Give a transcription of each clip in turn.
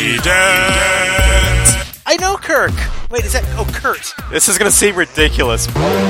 Hey, Dad! I know Kirk! Wait, is that... Oh, Kurt. This is going to seem ridiculous.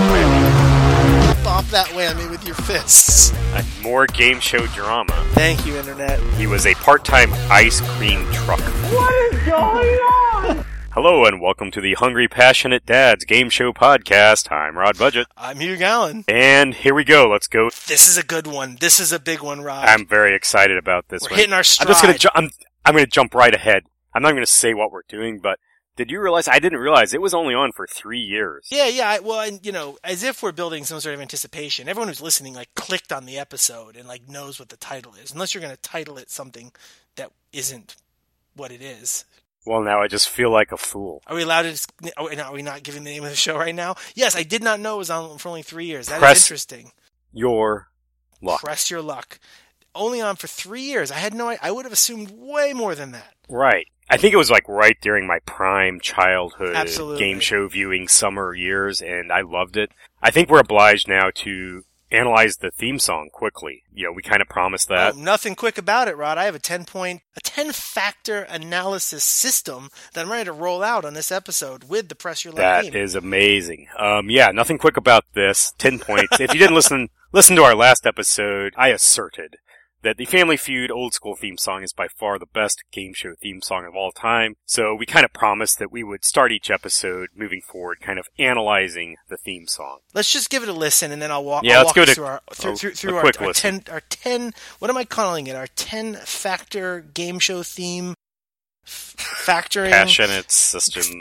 Bop that whammy with your fists. More game show drama. Thank you, Internet. He was a part-time ice cream truck. What is going on? Hello and welcome to the Hungry Passionate Dads Game Show Podcast. I'm Rod Budget. I'm Hugh Gallen. And here we go. Let's go. This is a good one. This is a big one, Rod. I'm very excited about this We're one. hitting our stride. I'm going to jump right ahead. I'm not going to say what we're doing, but did you realize? I didn't realize it was only on for 3 years. Yeah. Well, and, as if we're building some sort of anticipation. Everyone who's listening, clicked on the episode and, knows what the title is. Unless you're going to title it something that isn't what it is. Well, now I just feel like a fool. Are we allowed to... Are we not giving the name of the show right now? Yes, I did not know it was on for only 3 years. That is interesting. Your luck. Press your luck. Only on for 3 years. I would have assumed way more than that. Right. I think it was right during my prime childhood game show viewing summer years, and I loved it. I think we're obliged now to analyze the theme song quickly. We kind of promised that. Oh, nothing quick about it, Rod. I have a 10-factor analysis system that I'm ready to roll out on this episode with the Press Your Luck theme. That is amazing. Nothing quick about this. 10 points. If you didn't listen to our last episode, I asserted that the Family Feud old school theme song is by far the best game show theme song of all time. So we kind of promised that we would start each episode moving forward, kind of analyzing the theme song. Let's just give it a listen, and then I'll walk us through our 10. What am I calling it? Our 10-factor game show theme factoring passionate system.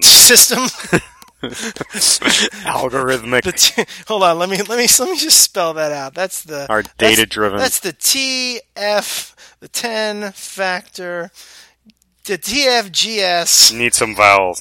Algorithmic. Hold on, let me just spell that out. That's our data-driven. That's the TF, the 10-factor, the TFGS. Need some vowels.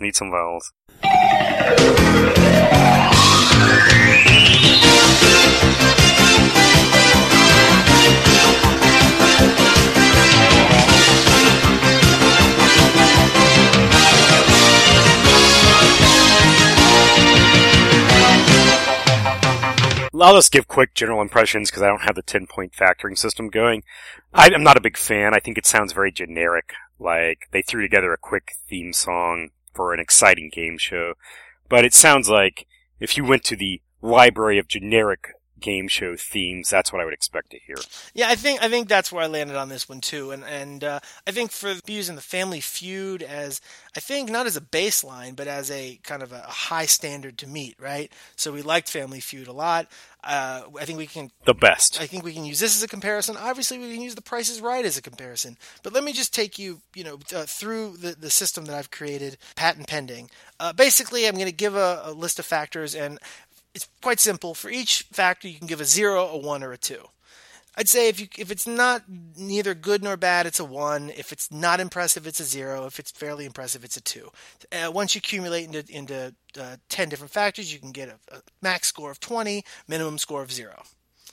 I'll just give quick general impressions because I don't have the 10-point factoring system going. I'm not a big fan. I think it sounds very generic, like they threw together a quick theme song for an exciting game show. But it sounds like if you went to the library of generic game show themes, that's what I would expect to hear. Yeah, I think that's where I landed on this one too, and I think for using the Family Feud as, I think not as a baseline, but as a kind of a high standard to meet, right? So we liked Family Feud a lot. I think we can... The best. I think we can use this as a comparison. Obviously, we can use The Price is Right as a comparison. But let me just take you, through the system that I've created, patent pending. Basically, I'm going to give a list of factors, and it's quite simple. For each factor, you can give a 0, a 1, or a 2. I'd say if it's not neither good nor bad, it's a 1. If it's not impressive, it's a 0. If it's fairly impressive, it's a 2. Once you accumulate into 10 different factors, you can get a max score of 20, minimum score of 0.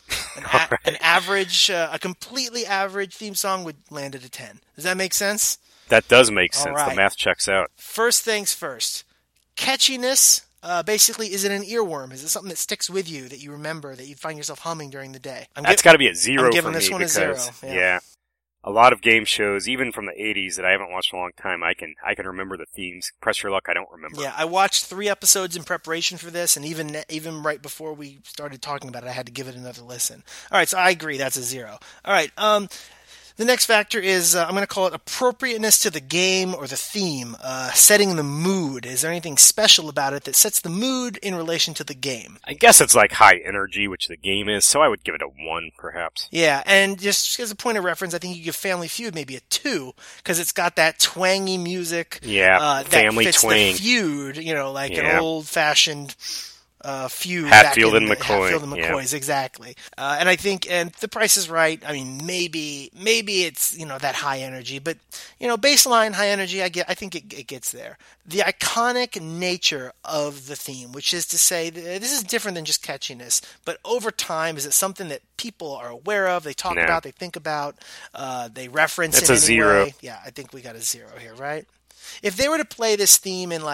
An average, a completely average theme song would land at a 10. Does that make sense? That does make sense. Right. The math checks out. First things first. Catchiness. Basically, is it an earworm? Is it something that sticks with you, that you remember, that you find yourself humming during the day? That's got to be a 0 I'm giving for this me one because, a 0. Yeah. A lot of game shows, even from the 80s that I haven't watched in a long time, I can remember the themes. Press Your Luck, I don't remember. Yeah, I watched 3 episodes in preparation for this, and even right before we started talking about it, I had to give it another listen. All right, so I agree, that's a 0. All right, the next factor is, I'm going to call it appropriateness to the game or the theme, setting the mood. Is there anything special about it that sets the mood in relation to the game? I guess it's like high energy, which the game is, so I would give it a 1, perhaps. Yeah, and just as a point of reference, I think you give Family Feud maybe a 2, because it's got that twangy music. Yeah, family that fits twang. the feud, an old-fashioned... feud Hatfield and McCoy. Hatfield and McCoy's, exactly. And I think, and The Price is Right. I mean, maybe it's that high energy, but baseline high energy. I think it gets there. The iconic nature of the theme, which is to say, this is different than just catchiness, but over time, is it something that people are aware of? They talk about, they think about, they reference. That's in a any 0. way. Yeah, I think we got a 0 here, right? If they were to play this theme in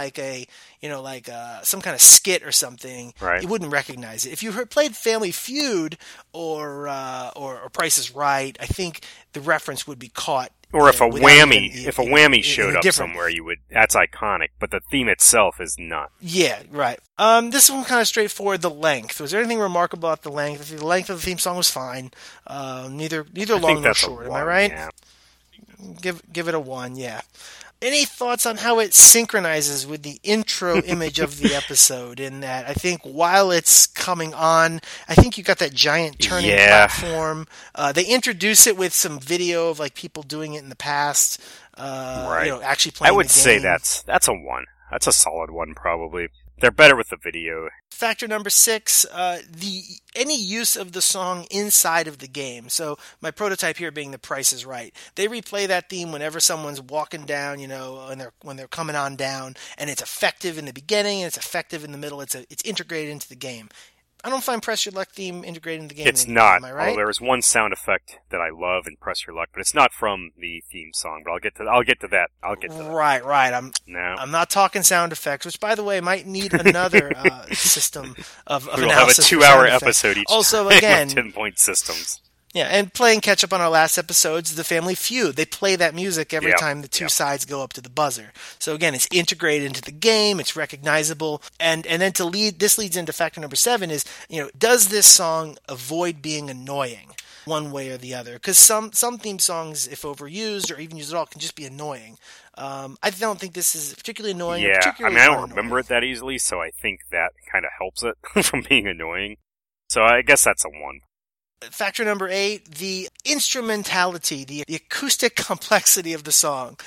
some kind of skit or something, right, you wouldn't recognize it. If you played Family Feud or Price is Right, I think the reference would be caught Or if a without whammy, even- if a whammy in showed a up different- somewhere, that's iconic. But the theme itself is not. Yeah, right. This one kind of straightforward. The length. Was there anything remarkable about the length? I think the length of the theme song was fine. Neither I long think nor that's a short. Am I one, right? yeah. Give it a 1. Yeah. Any thoughts on how it synchronizes with the intro image of the episode? In that, I think while it's coming on, I think you got that giant turning Yeah. platform. They introduce it with some video of like people doing it in the past. Right. Actually playing. I would the say game. that's a 1. That's a solid 1, probably. They're better with the video. Factor number 6, any use of the song inside of the game. So my prototype here being The Price is Right. They replay that theme whenever someone's walking down, when they're coming on down, and it's effective in the beginning and it's effective in the middle. It's integrated into the game. I don't find Press Your Luck theme integrated in the game. It's not. Am I right? Although there is one sound effect that I love in Press Your Luck, but it's not from the theme song. But I'll get to that. Right. No. I'm not talking sound effects, which, by the way, might need another system of We'll have a analysis. for 2-hour sound effects. episode each Also, time again, with 10-point systems. yeah, and playing catch up on our last episodes, The Family Feud. They play that music every Yep, time the two yep. sides go up to the buzzer. So again, it's integrated into the game, it's recognizable, and then this leads into factor number 7 is, does this song avoid being annoying one way or the other? Because some theme songs, if overused or even used at all, can just be annoying. I don't think this is particularly annoying. or Yeah, particularly I don't unannoying. remember it that easily, so I think that kind of helps it from being annoying. So I guess that's a 1. Factor number 8, the instrumentality, the acoustic complexity of the song.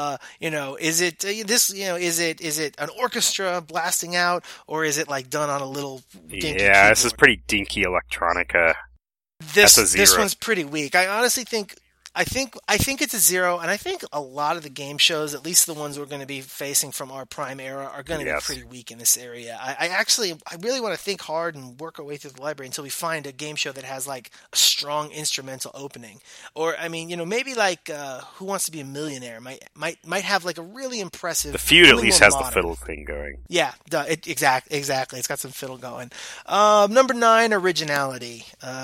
Is it is it an orchestra blasting out, or is it like done on a little dinky Yeah, this is keyboard? pretty dinky electronica. This that's a 0. one's pretty weak. I honestly think it's a 0, and I think a lot of the game shows, at least the ones we're going to be facing from our prime era, are going to be Yes. pretty weak in this area. I really want to think hard and work our way through the library until we find a game show that has like a strong instrumental opening, or maybe like Who Wants to Be a Millionaire might have like a really impressive. The feud at really least more has the modern. fiddle thing going. Yeah, exactly. It's got some fiddle going. Number 9, originality.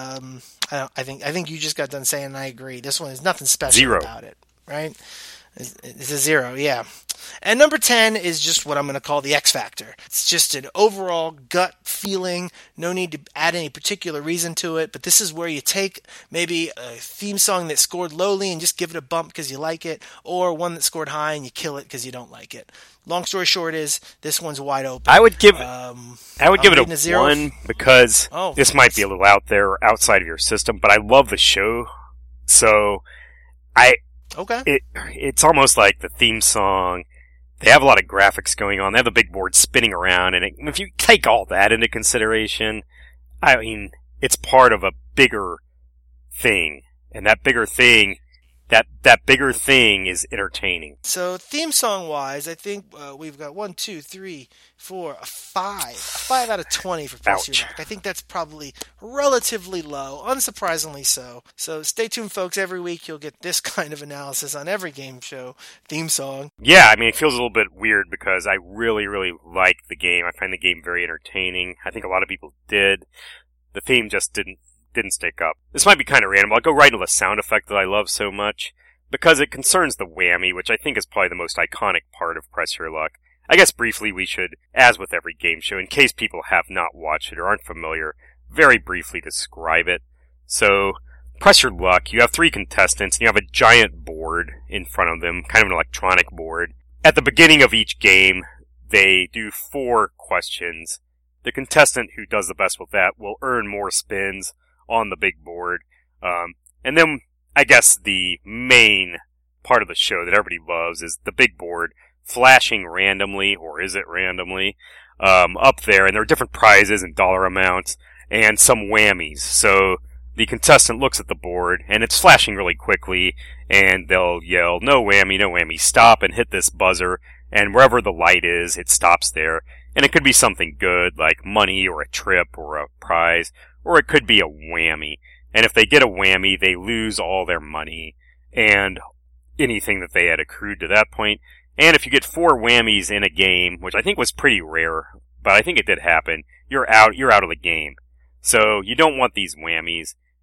I think you just got done saying, and I agree. This one is nothing special 0. about it, right? It's a 0, yeah. And number 10 is just what I'm going to call the X Factor. It's just an overall gut feeling. No need to add any particular reason to it, but this is where you take maybe a theme song that scored lowly and just give it a bump because you like it, or one that scored high and you kill it because you don't like it. Long story short is, this one's wide open. I would give it I'm a reading 0. 1 because Oh. this might be a little out there, outside of your system, but I love the show. So Okay. it's almost like the theme song. They have a lot of graphics going on. They have the big board spinning around, and if you take all that into consideration, I mean, it's part of a bigger thing, and that bigger thing is entertaining. So theme song wise, I think we've got 1, 2, 3, 4, a 5. A 5 out of 20 for Press Your Ouch. Luck. I think that's probably relatively low, unsurprisingly so. So stay tuned, folks. Every week you'll get this kind of analysis on every game show theme song. Yeah, I mean, it feels a little bit weird because I really, really like the game. I find the game very entertaining. I think a lot of people did. The theme just didn't stick up. This might be kind of random. I'll go right into the sound effect that I love so much because it concerns the whammy, which I think is probably the most iconic part of Press Your Luck. I guess briefly we should, as with every game show, in case people have not watched it or aren't familiar, very briefly describe it. So, Press Your Luck, you have 3 contestants and you have a giant board in front of them, kind of an electronic board. At the beginning of each game, they do 4 questions. The contestant who does the best with that will earn more spins on the big board. And then, I guess the main part of the show that everybody loves is the big board flashing randomly, or is it randomly, up there, and there are different prizes and dollar amounts, and some whammies. So, the contestant looks at the board, and it's flashing really quickly, and they'll yell, no whammy, stop, and hit this buzzer, and wherever the light is, it stops there. And it could be something good, like money, or a trip, or a prize, or it could be a whammy. And if they get a whammy, they lose all their money, and anything that they had accrued to that point. And if you get 4 whammies in a game, which I think was pretty rare, but I think it did happen, you're out of the game. So you don't want these whammies.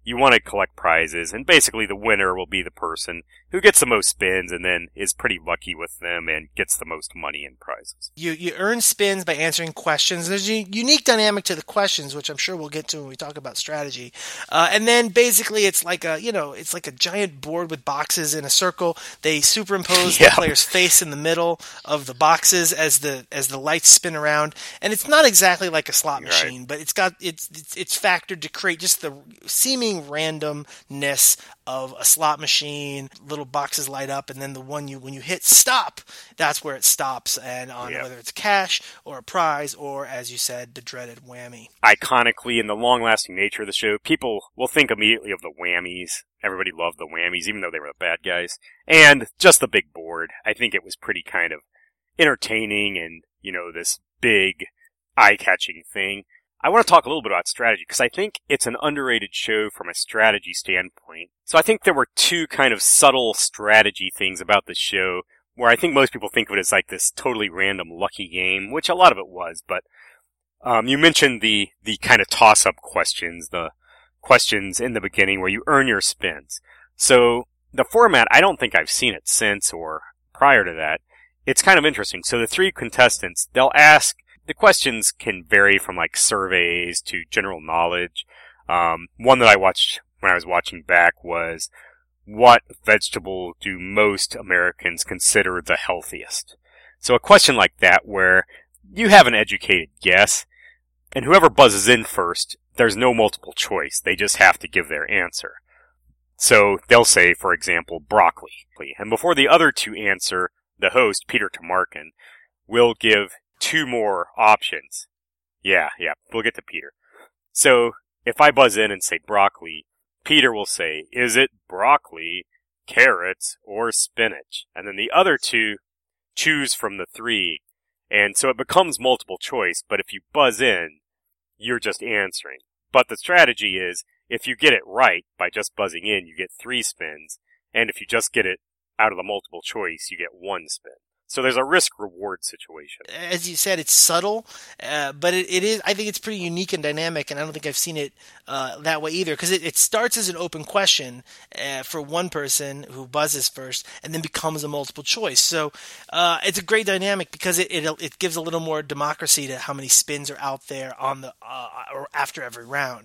you want to collect prizes, and basically the winner will be the person who gets the most spins and then is pretty lucky with them and gets the most money in prizes. You earn spins by answering questions. There's a unique dynamic to the questions, which I'm sure we'll get to when we talk about strategy. And then basically it's like it's like a giant board with boxes in a circle. They superimpose the player's face in the middle of the boxes as the lights spin around. And it's not exactly like a slot machine, but it's factored to create just the seeming randomness of a slot machine. Little boxes light up, and then when you hit stop, that's where it stops, and whether it's cash or a prize or, as you said, the dreaded whammy. Iconically, in the long-lasting nature of the show, people will think immediately of the whammies. Everybody loved the whammies, even though they were the bad guys. And just the big board. I think it was pretty kind of entertaining and, this big, eye-catching thing. I want to talk a little bit about strategy, because I think it's an underrated show from a strategy standpoint. So I think there were two kind of subtle strategy things about the show, where I think most people think of it as like this totally random lucky game, which a lot of it was, but you mentioned the kind of toss-up questions, the questions in the beginning where you earn your spins. So the format, I don't think I've seen it since or prior to that. It's kind of interesting. So the three contestants, they'll ask, the questions can vary from like surveys to general knowledge. One that I watched when I was watching back was, what vegetable do most Americans consider the healthiest? So a question like that where you have an educated guess, and whoever buzzes in first, there's no multiple choice. They just have to give their answer. So they'll say, for example, broccoli. And before the other two answer, the host, Peter Tomarken, will give two more options. Yeah, we'll get to Peter. So, if I buzz in and say broccoli, Peter will say, is it broccoli, carrots, or spinach? And then the other two choose from the three. And so it becomes multiple choice, but if you buzz in, you're just answering. But the strategy is, if you get it right by just buzzing in, you get 3 spins. And if you just get it out of the multiple choice, you get 1 spin. So there's a risk-reward situation. As you said, it's subtle, but it is. I think it's pretty unique and dynamic, and I don't think I've seen it that way either. Because it starts as an open question for one person who buzzes first, and then becomes a multiple choice. So it's a great dynamic because it gives a little more democracy to how many spins are out there on the or after every round.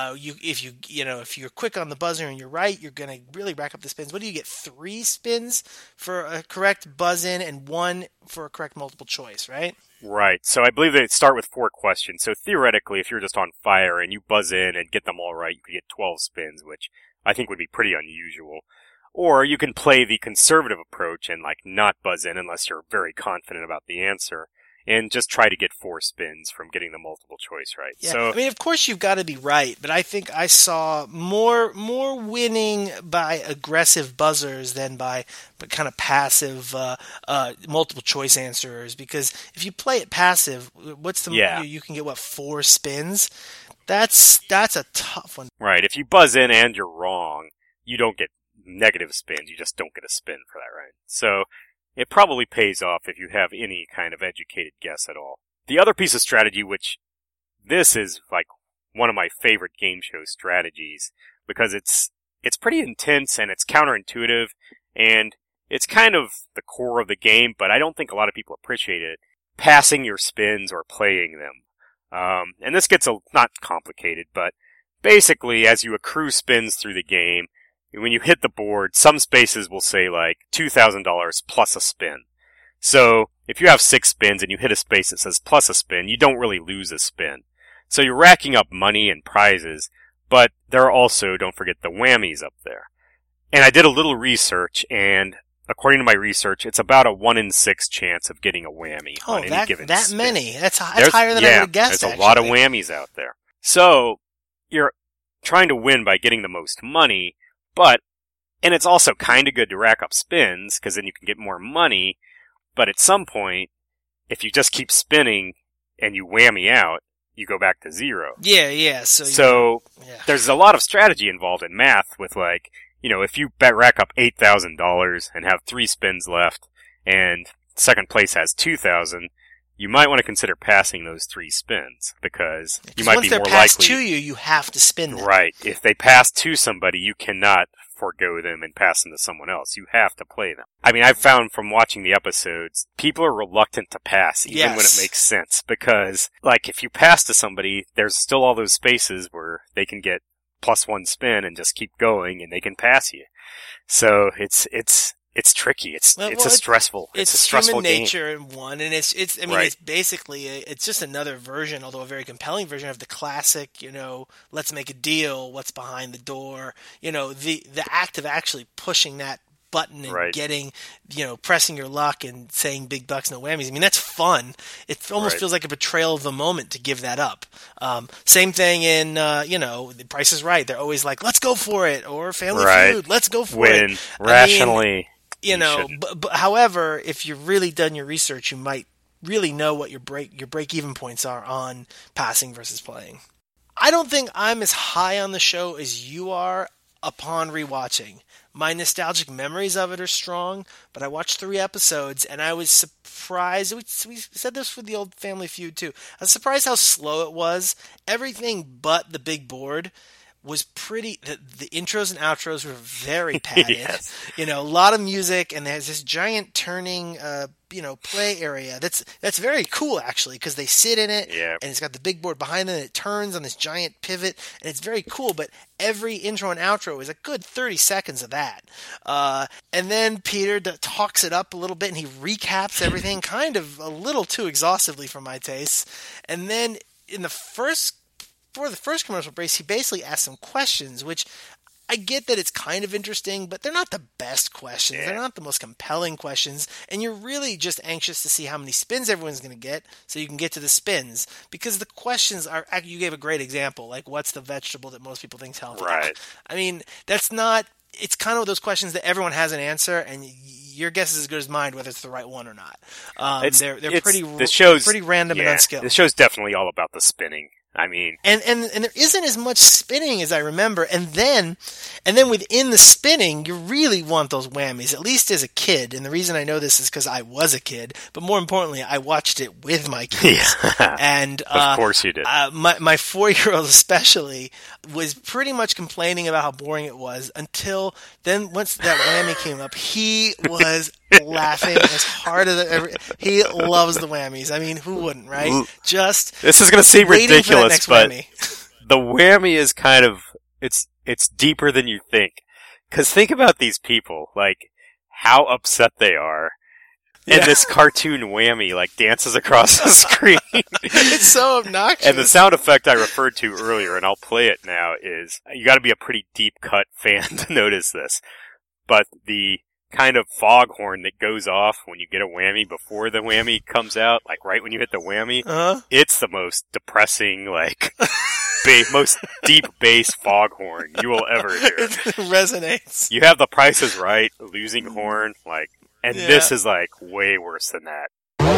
If you're quick on the buzzer and you're right, you're going to really rack up the spins. What do you get? 3 spins for a correct buzz in and 1 for a correct multiple choice, right? Right. So I believe they start with 4 questions. So theoretically, if you're just on fire and you buzz in and get them all right, you could get 12 spins, which I think would be pretty unusual. Or you can play the conservative approach and not buzz in unless you're very confident about the answer, and just try to get 4 spins from getting the multiple choice right. Yeah. So, I mean, of course you've got to be right, but I think I saw more winning by aggressive buzzers than by kind of passive multiple choice answerers. Because if you play it passive, you can get 4 spins. That's a tough one. Right. If you buzz in and you're wrong, you don't get negative spins. You just don't get a spin for that, right? So it probably pays off if you have any kind of educated guess at all. The other piece of strategy, which this is one of my favorite game show strategies, because it's pretty intense and it's counterintuitive and it's kind of the core of the game, but I don't think a lot of people appreciate it. Passing your spins or playing them. And this gets not complicated, but basically as you accrue spins through the game, when you hit the board, some spaces will say $2,000 plus a spin. So if you have 6 spins and you hit a space that says plus a spin, you don't really lose a spin. So you're racking up money and prizes, but there are also, don't forget, the whammies up there. And I did a little research, and according to my research, it's about a 1 in 6 chance of getting a whammy on any given spin. That many? That's higher than I would have guessed. There's a lot of whammies out there. So you're trying to win by getting the most money. And it's also kind of good to rack up spins, because then you can get more money, but at some point, if you just keep spinning and you whammy out, you go back to 0. Yeah. So there's a lot of strategy involved in math with if you rack up $8,000 and have 3 spins left, and second place has $2,000, you might want to consider passing those 3 spins, because you might once be they're more passed likely... to you, you have to spin them. Right. If they pass to somebody, you cannot forego them and pass them to someone else. You have to play them. I mean, I've found from watching the episodes, people are reluctant to pass, even when it makes sense, because, like, if you pass to somebody, there's still all those spaces where they can get +1 spin and just keep going, and they can pass you. So it's tricky. It's a stressful human game. nature in one, and it's Right. it's basically it's just another version, although a very compelling version of the classic, let's make a deal, what's behind the door, the act of actually pushing that button and Right. getting, pressing your luck and saying big bucks, no whammies. I mean, that's fun. It almost Right. feels like a betrayal of the moment to give that up. Same thing in, The Price is Right. They're always like, let's go for it, or Family Right. Feud, let's go for When it. rationally... But however, if you've really done your research, you might really know what your break even points are on passing versus playing. I don't think I'm as high on the show as you are upon rewatching. My nostalgic memories of it are strong, but I watched 3 episodes and I was surprised. We said this with the old Family Feud too. I was surprised how slow it was. Everything but the big board was pretty. The intros and outros were very padded. Yes. A lot of music, and there's this giant turning, play area. That's very cool actually, because they sit in it, Yeah. and it's got the big board behind them, and it turns on this giant pivot, and it's very cool. But every intro and outro is a good 30 seconds of that, and then Peter talks it up a little bit, and he recaps everything, kind of a little too exhaustively for my tastes, and then for the first commercial break, he basically asked some questions, which I get that it's kind of interesting, but they're not the best questions. Yeah. They're not the most compelling questions, and you're really just anxious to see how many spins everyone's going to get so you can get to the spins, because the questions are, you gave a great example, like what's the vegetable that most people think is healthy? Right. I mean, that's not, it's kind of those questions that everyone has an answer, and your guess is as good as mine whether it's the right one or not. They're pretty random and unskilled. The show's definitely all about the spinning. I mean, and there isn't as much spinning as I remember, and then within the spinning, you really want those whammies, at least as a kid. And the reason I know this is because I was a kid, but more importantly, I watched it with my kids. Yeah. And of course you did. My 4-year-old especially was pretty much complaining about how boring it was until then. Once that whammy came up, he was laughing as hard as ever. He loves the whammies. I mean, who wouldn't, right? Just this is going to seem waiting for that ridiculous, next but whammy. the whammy is kind of it's deeper than you think. Because think about these people, like how upset they are, and this cartoon whammy like dances across the screen. It's so obnoxious. And the sound effect I referred to earlier, and I'll play it now, is you got to be a pretty deep cut fan to notice this. But the kind of foghorn that goes off when you get a whammy before the whammy comes out, like right when you hit the whammy, it's the most depressing, like most deep bass foghorn you will ever hear. It resonates. You have The Price is Right, losing horn, and this is way worse than that.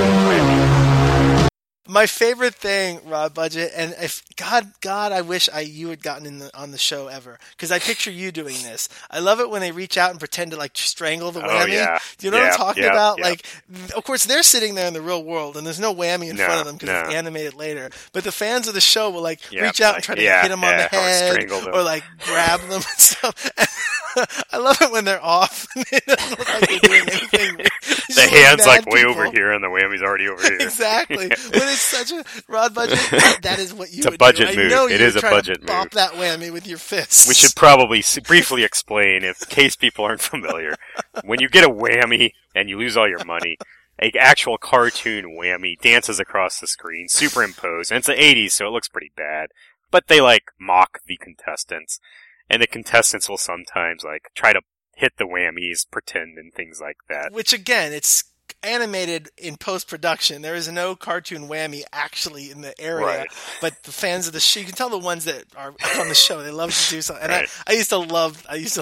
My favorite thing, Rob Budget, and if God, I wish you had gotten on the show ever, because I picture you doing this. I love it when they reach out and pretend to strangle the whammy. Yeah. Do you know what I'm talking about? Yeah. Of course, they're sitting there in the real world, and there's no whammy in front of them because it's animated later. But the fans of the show will reach out and try to hit them on the head or grab them and stuff. I love it when they're off. It doesn't look like they're doing anything. The hand's way over here, and the whammy's already over here. Exactly. But it's such a Rod Budget. That is what you would do. It's a budget move. I know it is a budget move. Bop that whammy with your fists. We should probably briefly explain, in case people aren't familiar. When you get a whammy and you lose all your money, an actual cartoon whammy dances across the screen, superimposed, and it's the 80s, so it looks pretty bad. But they mock the contestants, and the contestants will sometimes try to hit the whammies, pretend, and things like that. Which again, it's animated in post-production. There is no cartoon whammy actually in the area, right. But the fans of the show, you can tell the ones that are from the show, they love to do something. And right. I used to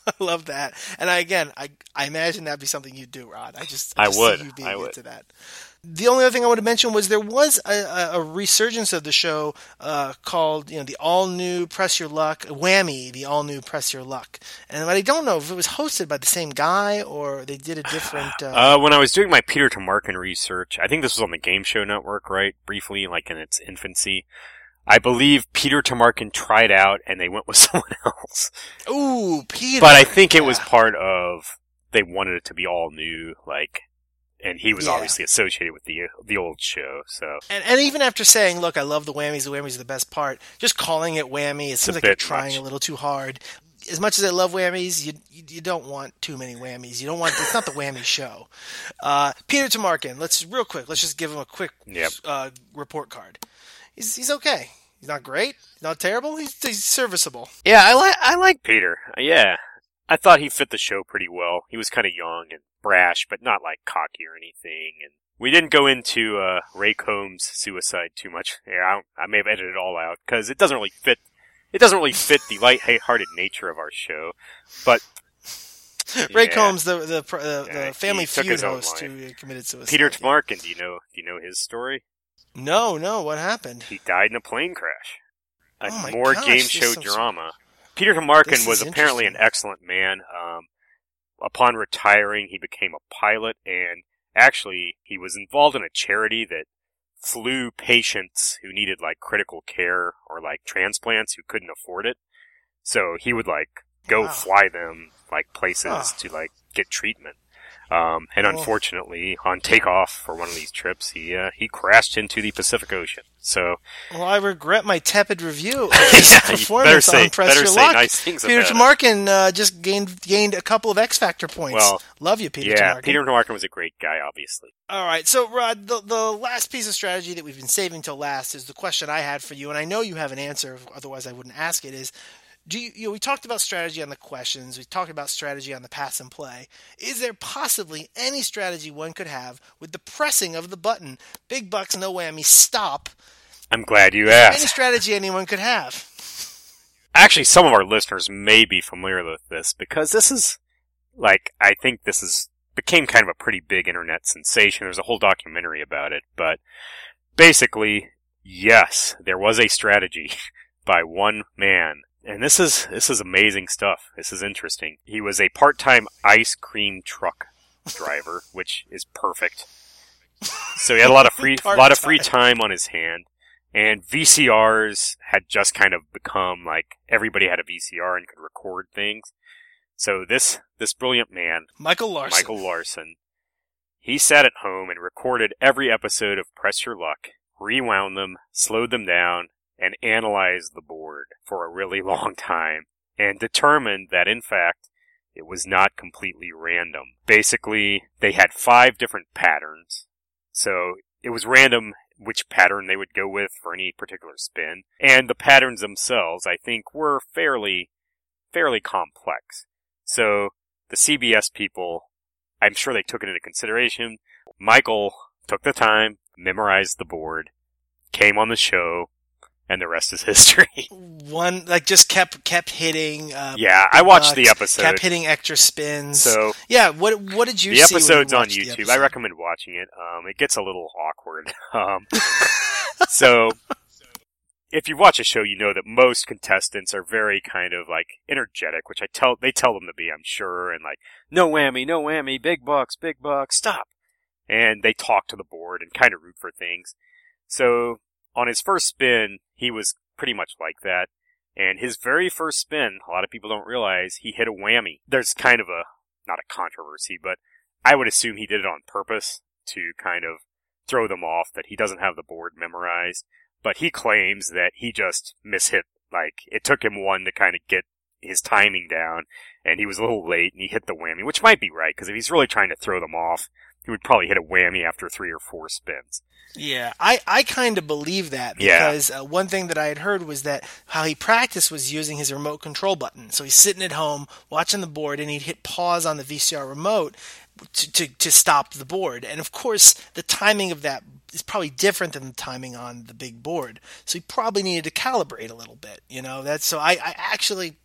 I love that. And I imagine that'd be something you'd do, Rod. I just would. see you being into that. The only other thing I want to mention was there was a resurgence of the show called, the all-new Press Your Luck, Whammy, the all-new Press Your Luck. And I don't know if it was hosted by the same guy or they did a different... When I was doing my Peter Tomarken research, I think this was on the Game Show Network, right? Briefly, like in its infancy. I believe Peter Tomarken tried out and they went with someone else. Ooh, Peter! But I think it was part of, they wanted it to be all new, and he was obviously associated with the old show, so. And even after saying, look, I love the whammies are the best part, just calling it whammy, it seems like you're trying a little too hard. As much as I love whammies, you don't want too many whammies. It's not the whammy show. Peter Tomarken, let's just give him a quick report card. He's okay. He's not great. He's not terrible. He's serviceable. Yeah, I like Peter. Yeah. I thought he fit the show pretty well. He was kind of young and brash, but not cocky or anything. And we didn't go into Ray Combs' suicide too much. Yeah, I may have edited it all out because it doesn't really fit. It doesn't really fit the light-hearted nature of our show. But Ray Combs, the Family Feud host who committed suicide. Peter Tomarken, do you know his story? No, what happened? He died in a plane crash. More game show drama. Peter Tomarken was apparently an excellent man. Upon retiring, he became a pilot, and actually, he was involved in a charity that flew patients who needed critical care or transplants who couldn't afford it. So he would go fly them places to get treatment. And unfortunately, on takeoff for one of these trips, he crashed into the Pacific Ocean. So, I regret my tepid review of his performance on Press Your Luck. Nice things Peter Tomarken just gained a couple of X Factor points. Well, love you, Peter Tomarken. Yeah, Peter Tomarken was a great guy, obviously. All right, so Rod, the last piece of strategy that we've been saving till last is the question I had for you, and I know you have an answer. Otherwise, I wouldn't ask it. Is we talked about strategy on the questions. We talked about strategy on the pass and play. Is there possibly any strategy one could have with the pressing of the button? Big bucks, no whammy, stop. I'm glad you asked. Any strategy anyone could have. Actually, some of our listeners may be familiar with this because this is, I think this became kind of a pretty big internet sensation. There's a whole documentary about it. But basically, yes, there was a strategy by one man. And this is amazing stuff. This is interesting. He was a part-time ice cream truck driver, which is perfect. So he had a lot of free time on his hand, and VCRs had just kind of become everybody had a VCR and could record things. So this brilliant man, Michael Larson, he sat at home and recorded every episode of Press Your Luck, rewound them, slowed them down, and analyzed the board for a really long time, and determined that, in fact, it was not completely random. Basically, they had 5 different patterns, so it was random which pattern they would go with for any particular spin, and the patterns themselves, I think, were fairly complex. So, the CBS people, I'm sure they took it into consideration. Michael took the time, memorized the board, came on the show, and the rest is history. One, just kept hitting. I watched the episode. Kept hitting extra spins. So yeah, what did you see? The episode's on YouTube. I recommend watching it. It gets a little awkward. So if you watch a show, you know that most contestants are very kind of energetic, which they tell them to be, I'm sure, and no whammy, big bucks, stop. And they talk to the board and kind of root for things. So on his first spin, he was pretty much like that. And his very first spin, a lot of people don't realize, he hit a whammy. There's kind of not a controversy, but I would assume he did it on purpose to kind of throw them off, that he doesn't have the board memorized. But he claims that he just mishit. It took him one to kind of get his timing down, and he was a little late, and he hit the whammy, which might be right, because if he's really trying to throw them off, he would probably hit a whammy after 3 or 4 spins. Yeah, I kind of believe that because one thing that I had heard was that how he practiced was using his remote control button. So he's sitting at home watching the board, and he'd hit pause on the VCR remote to stop the board. And of course, the timing of that is probably different than the timing on the big board. So he probably needed to calibrate a little bit. So I actually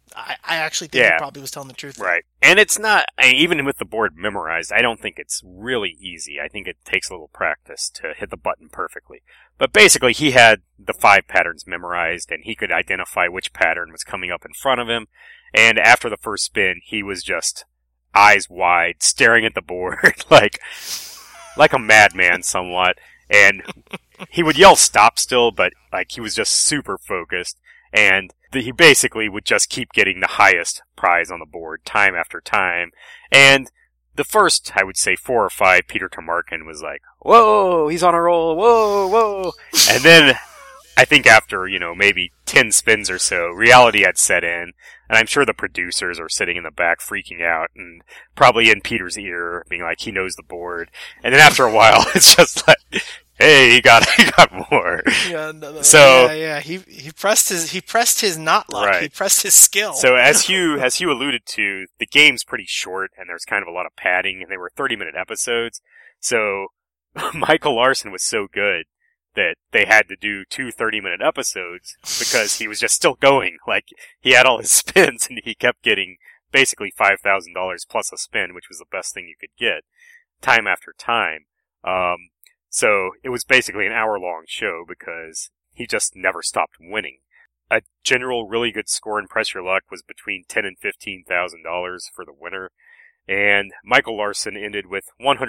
I actually think he probably was telling the truth. Right. And it's not, even with the board memorized, I don't think it's really easy. I think it takes a little practice to hit the button perfectly. But basically, he had the 5 patterns memorized, and he could identify which pattern was coming up in front of him. And after the first spin, he was just eyes wide, staring at the board, like a madman somewhat. And he would yell stop still, but like he was just super focused. And he basically would just keep getting the highest prize on the board time after time. And the first, I would say, 4 or 5, Peter Tomarken was like, whoa, he's on a roll, whoa, whoa. And then I think after, maybe 10 spins or so, reality had set in. And I'm sure the producers are sitting in the back freaking out and probably in Peter's ear being like, he knows the board. And then after a while, it's just like, hey, he got more. Yeah, no, so he pressed his not luck. Right. He pressed his skill. So as Hugh alluded to, the game's pretty short and there's kind of a lot of padding and they were 30-minute episodes. So Michael Larson was so good that they had to do 2 30-minute episodes because he was just still going. Like, he had all his spins and he kept getting basically $5,000 plus a spin, which was the best thing you could get, time after time. So it was basically an hour-long show because he just never stopped winning. A general really good score in Press Your Luck was between $10,000 and $15,000 for the winner. And Michael Larson ended with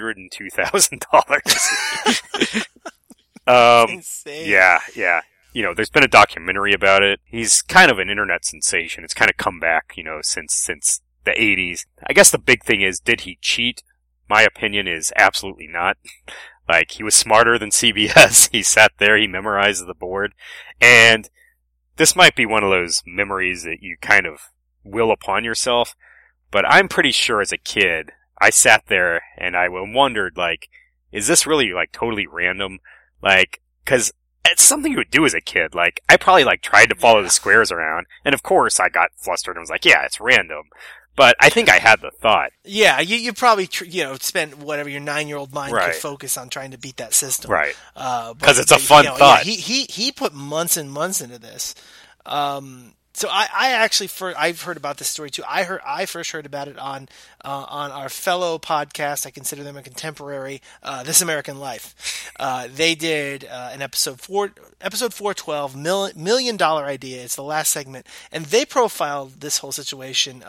$102,000. Insane. Yeah. There's been a documentary about it. He's kind of an internet sensation. It's kind of come back, since the 80s. I guess the big thing is, did he cheat? My opinion is absolutely not. Like, he was smarter than CBS. He sat there, he memorized the board. And this might be one of those memories that you kind of will upon yourself. But I'm pretty sure as a kid, I sat there and I wondered, like, is this really, like, totally random? Like, cause it's something you would do as a kid. Like, I probably, like, tried to follow the squares around. And of course, I got flustered and was like, yeah, it's random. But I think I had the thought. Yeah, you probably, spent whatever your 9-year-old mind Right. could focus on trying to beat that system. Right. Cause it's a fun thought. Yeah, he put months and months into this. So I've heard about this story too. I first heard about it on our fellow podcast. I consider them a contemporary, This American Life. They did an episode 412, $1 Million Idea. It's the last segment, and they profiled this whole situation.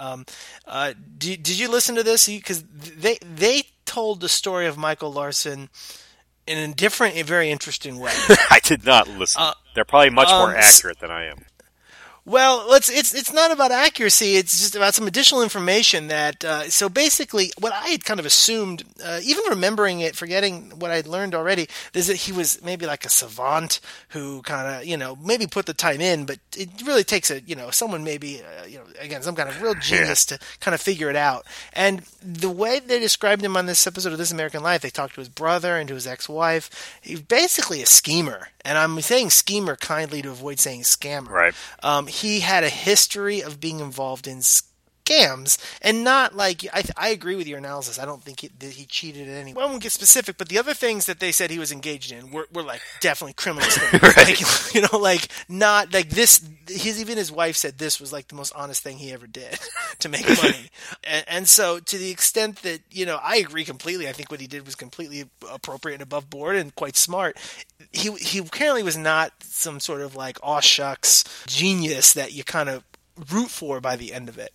Did you listen to this? Because they told the story of Michael Larson in a very interesting way. I did not listen. They're probably much more accurate than I am. Well, it's not about accuracy. It's just about some additional information that, so basically what I had kind of assumed, even remembering it, forgetting what I'd learned already, is that he was maybe like a savant who kind of, maybe put the time in, but it really takes someone maybe, again, some kind of real genius to kind of figure it out. And the way they described him on this episode of This American Life, they talked to his brother and to his ex-wife. He's basically a schemer. And I'm saying schemer kindly to avoid saying scammer. Right. He had a history of being involved in scams, and not like I agree with your analysis. I don't think he cheated in any way. I won't get specific, but the other things that they said he was engaged in were like definitely criminal things. Right. Like not like this. Even his wife said this was like the most honest thing he ever did to make money. And so to the extent that I agree completely. I think what he did was completely appropriate and above board and quite smart. He apparently was not some sort of like aw shucks genius that you kind of root for by the end of it.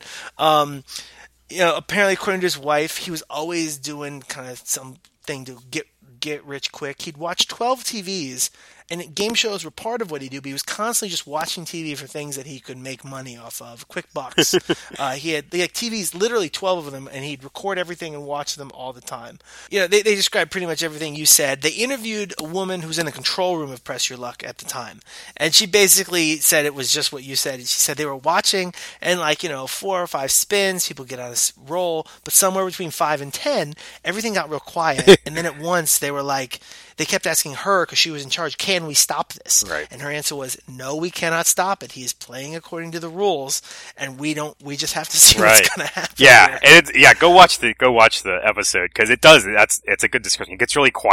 Apparently according to his wife, he was always doing kind of something to get rich quick. He'd watch 12 TVs, and game shows were part of what he'd do, but he was constantly just watching TV for things that he could make money off of, quick bucks. He had TVs, literally 12 of them, and he'd record everything and watch them all the time. They described pretty much everything you said. They interviewed a woman who's in the control room of Press Your Luck at the time, and she basically said it was just what you said. She said they were watching, and 4 or 5 spins, people get on a roll, but somewhere between 5 and 10, everything got real quiet, and then at once they were like, they kept asking her, because she was in charge, can we stop this? Right. And her answer was, no, we cannot stop it. He is playing according to the rules, and we just have to see what's going to happen. Yeah, and go watch the episode, because it does, it's a good description. It gets really quiet.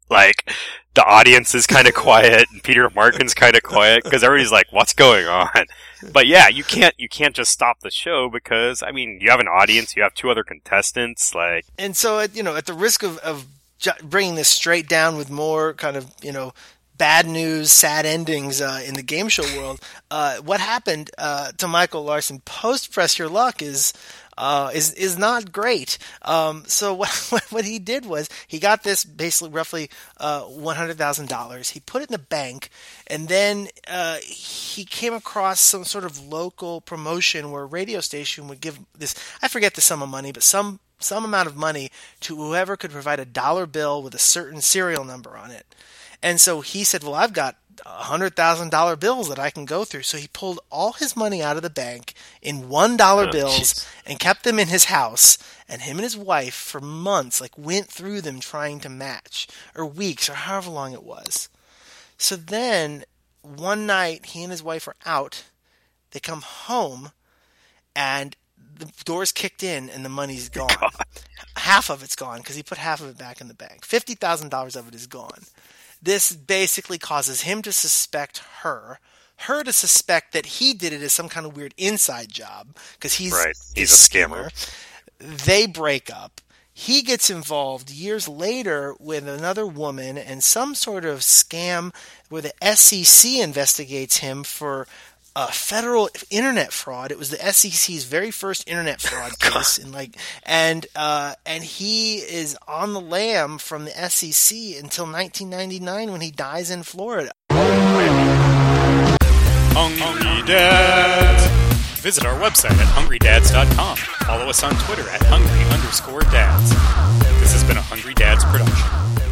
Like, the audience is kind of quiet, and Peter Markin's kind of quiet, because everybody's like, what's going on? But yeah, you can't just stop the show, because, I mean, you have an audience, you have 2 other contestants, like... And so, at the risk of bringing this straight down with more kind of, bad news, sad endings in the game show world, what happened to Michael Larson post Press Your Luck is not great. So what he did was he got this basically roughly $100,000. He put it in the bank, and then he came across some sort of local promotion where a radio station would give this, I forget the sum of money, but some amount of money to whoever could provide a dollar bill with a certain serial number on it. And so he said, well, I've got $100,000 bills that I can go through. So he pulled all his money out of the bank in $1 bills and kept them in his house. And him and his wife for months, went through them trying to match, or weeks, or however long it was. So then one night he and his wife are out. They come home and the door's kicked in and the money's gone. God. Half of it's gone because he put half of it back in the bank. $50,000 of it is gone. This basically causes him to suspect her to suspect that he did it as some kind of weird inside job because he's a scammer. They break up. He gets involved years later with another woman and some sort of scam where the SEC investigates him for federal internet fraud. It was the SEC's very first internet fraud case, and he is on the lam from the SEC until 1999 when he dies in Florida. Hungry Dads. Visit our website at hungrydads.com. Follow us on Twitter at hungry_dads. This has been a Hungry Dads production.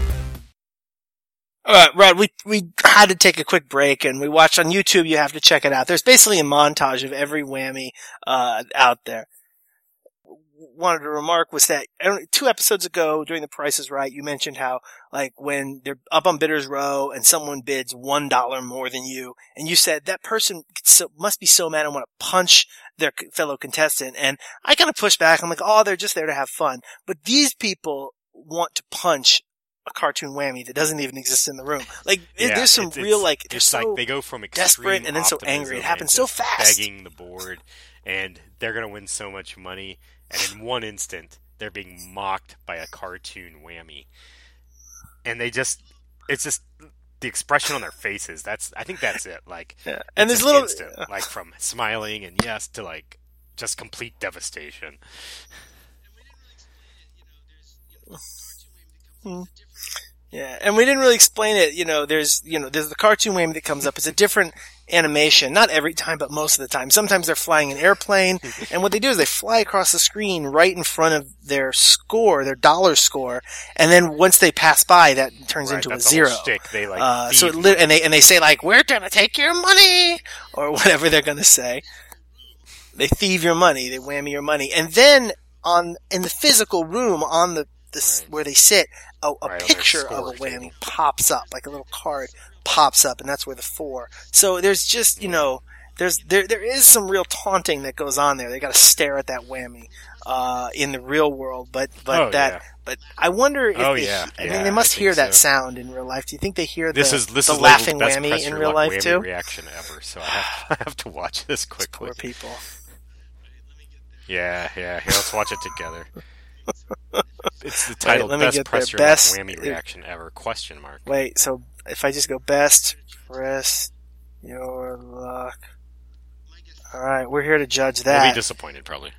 All right, Rod, we had to take a quick break, and we watched on YouTube. You have to check it out. There's basically a montage of every whammy out there. Wanted to remark was that 2 episodes ago during The Price is Right, you mentioned how when they're up on Bidders Row and someone bids $1 more than you, and you said that person must be so mad and want to punch their fellow contestant. And I kind of pushed back. I'm like, oh, they're just there to have fun. But these people want to punch a cartoon whammy that doesn't even exist in the room. There's some real they're so they go from desperate and then so angry. It happens so fast. Begging the board, and they're going to win so much money, and in one instant they're being mocked by a cartoon whammy, and it's just the expression on their faces. I think that's it. Yeah. And there's little instant, from smiling and yes to just complete devastation. Yeah, and we didn't really explain it. There's the cartoon whammy that comes up. It's a different animation, not every time, but most of the time. Sometimes they're flying an airplane, and what they do is they fly across the screen right in front of their score, their dollar score, and then once they pass by, that turns into a zero. They and they say we're gonna take your money, or whatever they're gonna say. They thieve your money, they whammy your money, and then in the physical room on the where they sit, a picture of a whammy pops up, a little card pops up, and that's where the 4. So there's just, there is some real taunting that goes on there. They got to stare at that whammy in the real world, but I wonder if they must hear that sound in real life. Do you think they hear the laughing whammy in real life too? Reaction ever. So I have to watch this quickly. Poor people. Yeah. Here, let's watch it together. It's the title, Best Press Your Luck Whammy Reaction Ever, ? Wait, so if I just go Best Press Your Luck. Alright, we're here to judge that. We'll be disappointed, probably.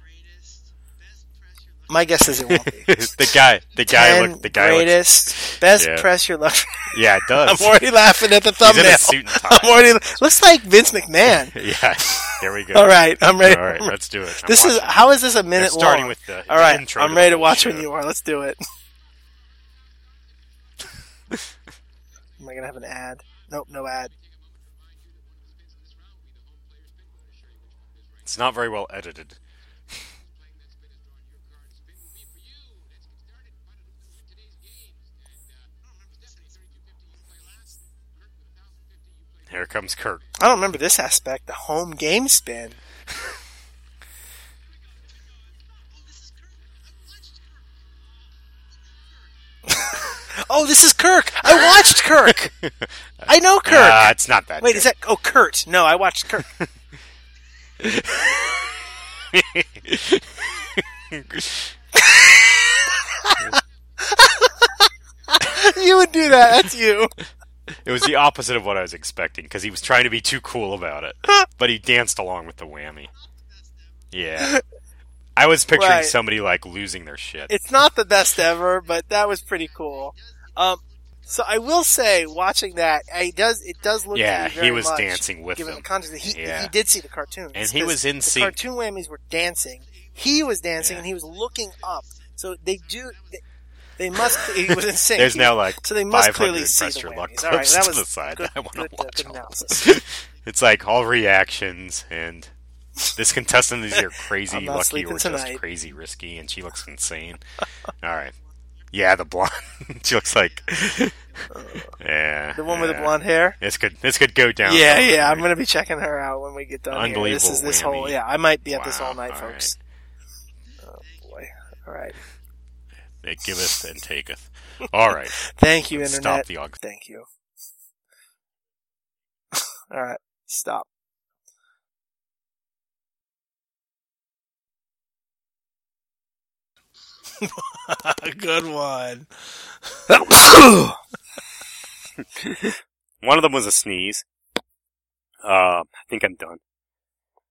My guess is it won't be. the guy greatest, best Press Your Luck. Yeah, it does. I'm already laughing at the thumbnail. He's in a suit and tie. Looks like Vince McMahon. Yeah, here we go. All right, I'm ready. All right, let's do it. How is this a minute long? Starting with the all right, intro. I'm ready to watch when you are. Let's do it. Am I gonna have an ad? Nope, no ad. It's not very well edited. Here comes Kurt. I don't remember this aspect. The home game spin. Oh, this is Kirk. I watched Kirk. I know Kirk. It's not that. Wait, good. is that? Oh, Kurt. No, I watched Kirk. You would do that. That's you. It was the opposite of what I was expecting, because he was trying to be too cool about it. But he danced along with the whammy. Yeah. I was picturing Right. somebody, like, losing their shit. It's not the best ever, but that was pretty cool. So I will say, watching that, it does look Yeah, to me very he was much, dancing with given them. the context that he Yeah. did see the cartoons. And he 'cause was in the sync. cartoon whammies were dancing. He was dancing, Yeah. and he was looking up. So they must. He was in sync. There's now, like, so they must 500 clearly see press the your luck whammies. All right, clips that to was the side. good. I wanna Good, watch good all analysis. It's like all reactions, and this contestant is either crazy I'm not lucky sleeping or tonight. just crazy risky, and she looks insane. Alright. Yeah, the blonde. She looks like... yeah. The one with the yeah. blonde hair. This could go down. Yeah. I'm gonna be checking her out when we get done. Unbelievable Here. This whammy. whole. Yeah, I might be at this Wow, all night, all folks. Oh boy. All right. It giveth and taketh. Alright. Thank you, Stop internet. the aug. Thank you. All right. Stop. Good one. One of them was a sneeze. I think I'm done.